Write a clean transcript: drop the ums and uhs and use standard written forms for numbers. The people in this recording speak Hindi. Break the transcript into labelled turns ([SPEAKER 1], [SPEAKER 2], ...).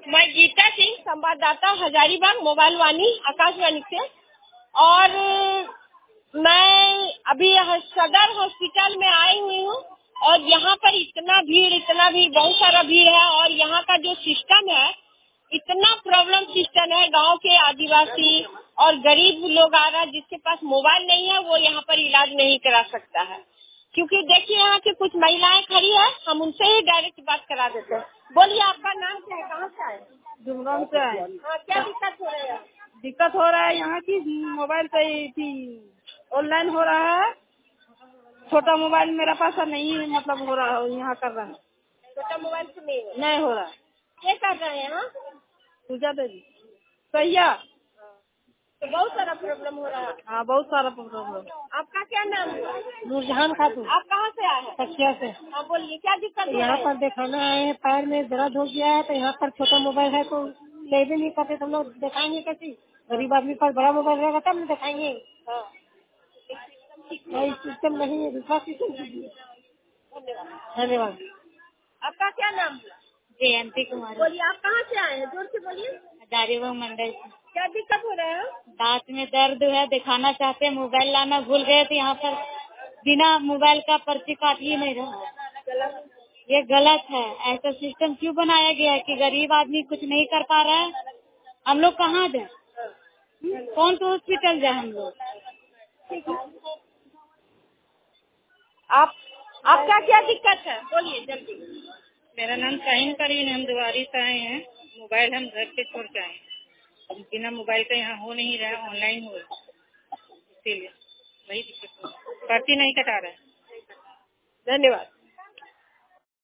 [SPEAKER 1] मैं गीता सिंह, संवाददाता, हजारीबाग, मोबाइल वाणी, आकाशवाणी से। और मैं अभी सदर हॉस्पिटल में आई हुई हूँ और यहाँ पर इतना भीड़, बहुत सारा भीड़ है। और यहाँ का जो सिस्टम है, इतना प्रॉब्लम सिस्टम है। गांव के आदिवासी और गरीब लोग आ रहा है, जिसके पास मोबाइल नहीं है वो यहाँ पर इलाज नहीं करा सकता है। क्योंकि देखिए यहाँ की कुछ महिलाएं खड़ी है, हम उनसे ही डायरेक्ट बात करा देते हैं। बोलिए, आपका नाम क्या है, कहाँ से आए?
[SPEAKER 2] जुमगांव से आए।
[SPEAKER 1] हाँ, क्या दिक्कत हो रही है?
[SPEAKER 2] दिक्कत हो रहा है यहाँ की मोबाइल पे थी, ऑनलाइन हो रहा है। छोटा मोबाइल मेरा पास नहीं, मतलब हो रहा है, यहाँ कर रहा है।
[SPEAKER 1] छोटा मोबाइल से
[SPEAKER 2] नहीं हो रहा।
[SPEAKER 1] ये कर रहे हैं यहाँ?
[SPEAKER 2] पूजा देवी सैया।
[SPEAKER 1] तो बहुत सारा प्रॉब्लम हो रहा है।
[SPEAKER 2] हाँ, बहुत सारा प्रॉब्लम।
[SPEAKER 1] आपका क्या नाम है?
[SPEAKER 2] नूरजहान खातून।
[SPEAKER 1] आप कहाँ से आए हैं?
[SPEAKER 2] सखिया से।
[SPEAKER 1] हाँ, बोलिए, क्या दिक्कत हो
[SPEAKER 2] यहाँ
[SPEAKER 1] रही है?
[SPEAKER 2] पर दिखाना आए हैं, पैर में दर्द हो गया है, तो यहाँ पर छोटा मोबाइल है तो ले भी नहीं पाते, तो हम लोग दिखाएंगे कैसे? गरीब आदमी पर बड़ा मोबाइल रहेगा तब ना दिखाएंगे।
[SPEAKER 1] हाँ,
[SPEAKER 2] नहीं, सिस्टम नहीं है, दूसरा सिस्टम कीजिए। धन्यवाद।
[SPEAKER 1] आपका क्या नाम है?
[SPEAKER 2] जयंती कुमार।
[SPEAKER 1] बोलिए, आप कहाँ से आए हैं? जोर से बोलिए।
[SPEAKER 2] हजारीबाग मंडल से।
[SPEAKER 1] क्या दिक्कत हो रहा है?
[SPEAKER 2] दांत में दर्द है, दिखाना चाहते हैं, मोबाइल लाना भूल गए थे यहाँ पर। बिना मोबाइल का पर्ची काट ही नहीं रहा। ये गलत है। ऐसा सिस्टम क्यों बनाया गया है कि गरीब आदमी कुछ नहीं कर पा रहा है? हम लोग कहाँ जाए? कौन सा हॉस्पिटल जाए हम लोग?
[SPEAKER 1] आप आपका क्या दिक्कत है? बोलिए जल्दी।
[SPEAKER 2] मेरा नाम शाहीन करीन, हम दुआरी से आए हैं। मोबाइल हम घर पे छोड़ के आए हैं। बिना मोबाइल का यहाँ हो नहीं रहा है, ऑनलाइन हो रहा है, इसीलिए वही दिक्कत है। पर्ची नहीं कटा रहा है।
[SPEAKER 1] धन्यवाद।